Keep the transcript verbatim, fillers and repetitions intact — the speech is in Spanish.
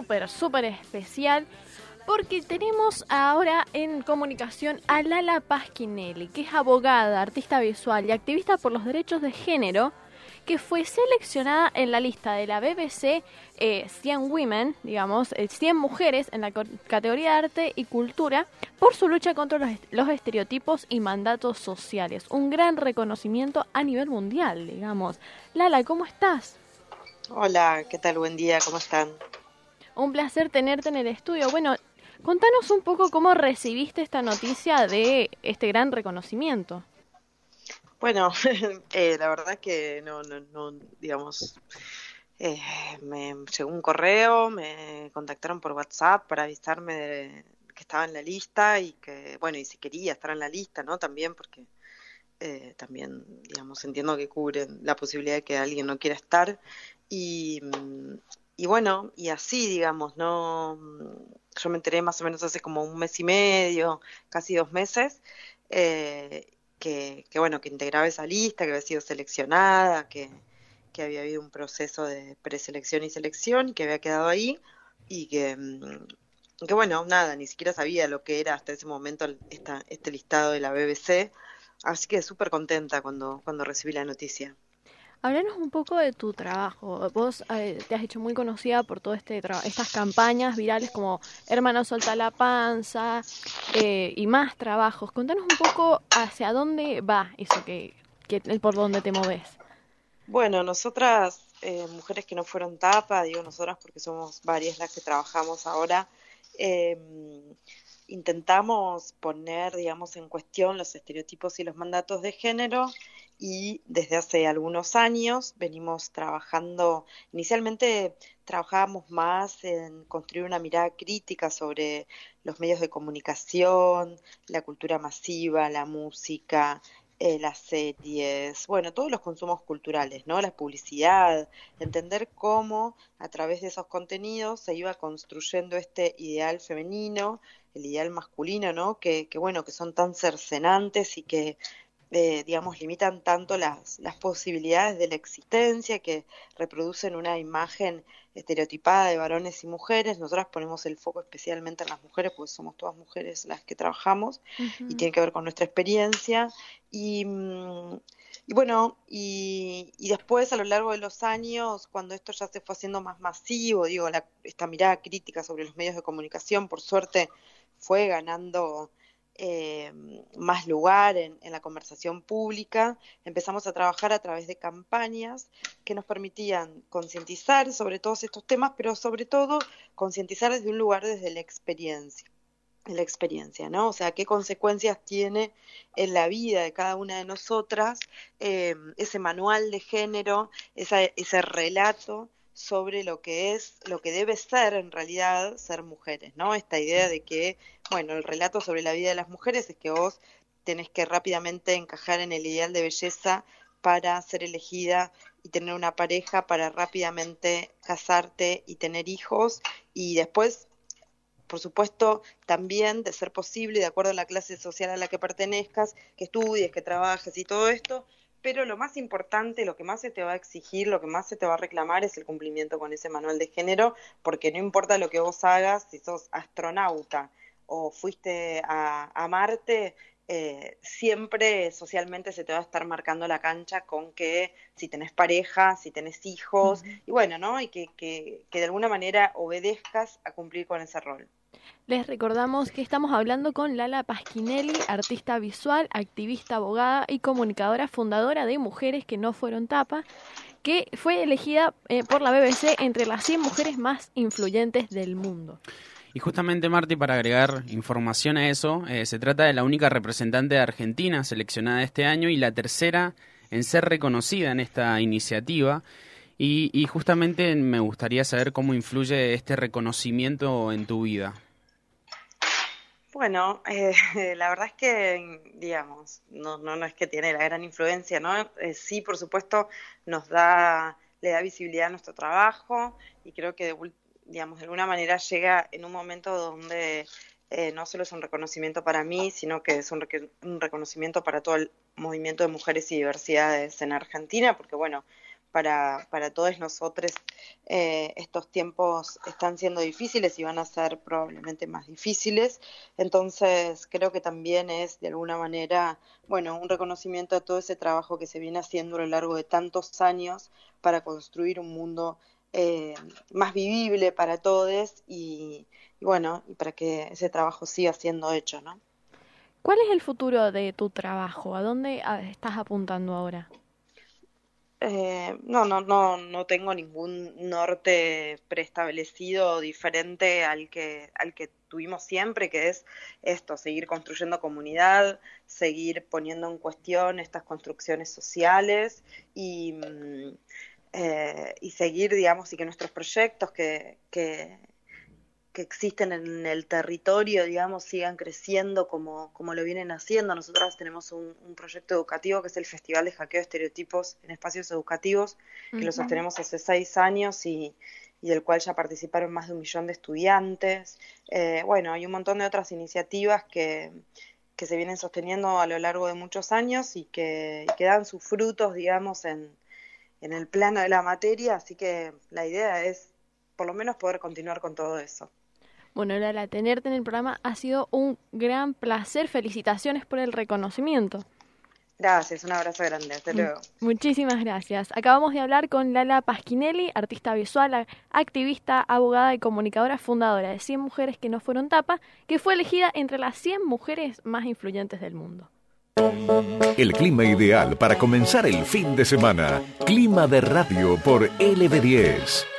súper, súper especial porque tenemos ahora en comunicación a Lala Pasquinelli, que es abogada, artista visual y activista por los derechos de género, que fue seleccionada en la lista de la B B C eh, cien Women, digamos, eh, cien mujeres en la co- categoría de arte y cultura por su lucha contra los, est- los estereotipos y mandatos sociales. Un gran reconocimiento a nivel mundial, digamos. Lala, ¿cómo estás? Hola, ¿qué tal? Buen día, ¿cómo están? Un placer tenerte en el estudio. Bueno, contanos un poco cómo recibiste esta noticia de este gran reconocimiento. Bueno, eh, la verdad que no, no, no, digamos, eh, me llegó un correo, me contactaron por WhatsApp para avisarme de que estaba en la lista y que, bueno, y si quería estar en la lista, ¿no? También porque eh, también, digamos, entiendo que cubren la posibilidad de que alguien no quiera estar y, mm, y bueno, y así, digamos, ¿no? Yo me enteré más o menos hace como un mes y medio, casi dos meses, eh, que, que bueno, que integraba esa lista, que había sido seleccionada, que, que había habido un proceso de preselección y selección, que había quedado ahí, y que, mm, que bueno, nada, ni siquiera sabía lo que era hasta ese momento el- esta, este listado de la B B C, así que súper contenta cuando, cuando recibí la noticia. Háblanos un poco de tu trabajo. Vos eh, te has hecho muy conocida por todas este tra- estas campañas virales como Hermano Solta la Panza eh, y más trabajos. Contanos un poco hacia dónde va eso que, que por dónde te moves. Bueno, nosotras, eh, mujeres que no fueron tapa, digo nosotras porque somos varias las que trabajamos ahora, eh, intentamos poner, digamos, en cuestión los estereotipos y los mandatos de género y desde hace algunos años venimos trabajando, inicialmente trabajábamos más en construir una mirada crítica sobre los medios de comunicación, la cultura masiva, la música, eh, las series, bueno, todos los consumos culturales, ¿no? La publicidad, entender cómo a través de esos contenidos se iba construyendo este ideal femenino, el ideal masculino, ¿no? Que, que bueno, que son tan cercenantes y que eh, digamos, limitan tanto las, las posibilidades de la existencia, que reproducen una imagen estereotipada de varones y mujeres. Nosotras ponemos el foco especialmente en las mujeres, porque somos todas mujeres las que trabajamos, y Ujú. tiene que ver con nuestra experiencia. Y, mm, y bueno, y, y después a lo largo de los años, cuando esto ya se fue haciendo más masivo, digo, la, esta mirada crítica sobre los medios de comunicación, por suerte, fue ganando eh, más lugar en, en la conversación pública, empezamos a trabajar a través de campañas que nos permitían concientizar sobre todos estos temas, pero sobre todo concientizar desde un lugar desde la experiencia la experiencia, ¿no? O sea, qué consecuencias tiene en la vida de cada una de nosotras eh, ese manual de género, esa, ese relato sobre lo que es, lo que debe ser en realidad ser mujeres, ¿no? Esta idea de que, bueno, el relato sobre la vida de las mujeres es que vos tenés que rápidamente encajar en el ideal de belleza para ser elegida y tener una pareja, para rápidamente casarte y tener hijos, y después por supuesto, también, de ser posible, de acuerdo a la clase social a la que pertenezcas, que estudies, que trabajes y todo esto, pero lo más importante, lo que más se te va a exigir, lo que más se te va a reclamar es el cumplimiento con ese manual de género, porque no importa lo que vos hagas, si sos astronauta o fuiste a, a Marte, eh, siempre socialmente se te va a estar marcando la cancha con que si tenés pareja, si tenés hijos, Ujú. y bueno, ¿no? Y que, que, que de alguna manera obedezcas a cumplir con ese rol. Les recordamos que estamos hablando con Lala Pasquinelli, artista visual, activista, abogada y comunicadora fundadora de Mujeres que no fueron tapa, que fue elegida eh, por la B B C entre las cien mujeres más influyentes del mundo. Y justamente, Marti, para agregar información a eso, eh, se trata de la única representante de Argentina seleccionada este año y la tercera en ser reconocida en esta iniciativa. Y, y justamente me gustaría saber cómo influye este reconocimiento en tu vida. Bueno, eh, la verdad es que, digamos, no, no, no es que tiene la gran influencia, ¿no? Eh, sí, por supuesto, nos da, le da visibilidad a nuestro trabajo y creo que, de ul- digamos, de alguna manera llega en un momento donde eh, no solo es un reconocimiento para mí, sino que es un, reque- un reconocimiento para todo el movimiento de mujeres y diversidades en Argentina, porque, bueno, para, para todos nosotros eh, estos tiempos están siendo difíciles y van a ser probablemente más difíciles. Entonces creo que también es de alguna manera, bueno, un reconocimiento a todo ese trabajo que se viene haciendo a lo largo de tantos años para construir un mundo eh, más vivible para todos y, y bueno, y para que ese trabajo siga siendo hecho, ¿no? ¿Cuál es el futuro de tu trabajo? ¿A dónde estás apuntando ahora? Eh, no, no, no, no tengo ningún norte preestablecido diferente al que, al que tuvimos siempre, que es esto, seguir construyendo comunidad, seguir poniendo en cuestión estas construcciones sociales y, eh, y seguir, digamos, y que nuestros proyectos que, que que existen en el territorio, digamos, sigan creciendo como, como lo vienen haciendo. Nosotras tenemos un, un proyecto educativo que es el Festival de Hackeo de Estereotipos en Espacios Educativos, que uh-huh. lo sostenemos hace seis años y, y del cual ya participaron más de un millón de estudiantes. Eh, bueno, hay un montón de otras iniciativas que, que se vienen sosteniendo a lo largo de muchos años y que, y que dan sus frutos, digamos, en, en el plano de la materia, así que la idea es por lo menos poder continuar con todo eso. Bueno, Lala, tenerte en el programa ha sido un gran placer. Felicitaciones por el reconocimiento. Gracias, un abrazo grande. Hasta luego. Muchísimas gracias. Acabamos de hablar con Lala Pasquinelli, artista visual, activista, abogada y comunicadora, fundadora de cien Mujeres que no fueron tapa, que fue elegida entre las cien mujeres más influyentes del mundo. El clima ideal para comenzar el fin de semana. Clima de radio por L B diez.